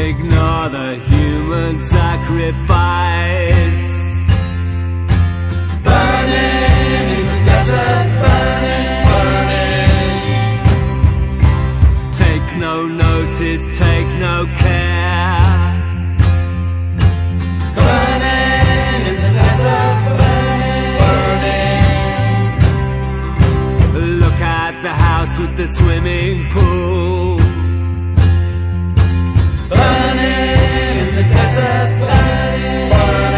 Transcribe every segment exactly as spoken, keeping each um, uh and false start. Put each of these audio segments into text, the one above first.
Ignore the human sacrifice. Burning in the desert, burning, burning. Take no notice, take no care. Burning in the desert, burning, burning. Look at the house with the swimming pool. Burning in the desert, burning,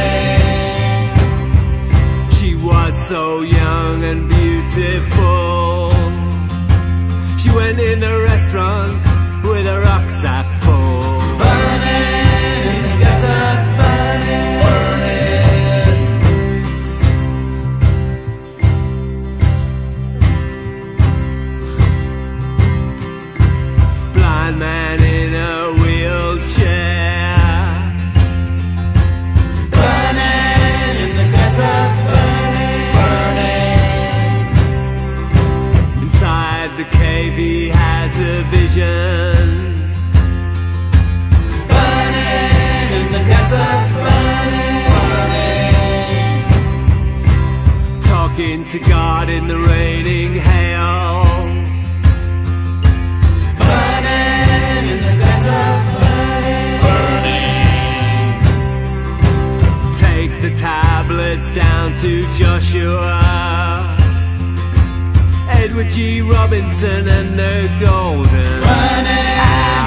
burning. She was so young and beautiful. She went in the restaurant with a rucksack full. Burning in the desert, burning, burning. Blind man in a wheelchair. Burning in the desert, burning, burning. Inside the cave he has a vision. Burning in the desert, burning, burning. Talking to God in the raining hail. Burning in the desert, burning, burning. Take the tablets down to Joshua, Edward G. Robinson and the Golden Burning.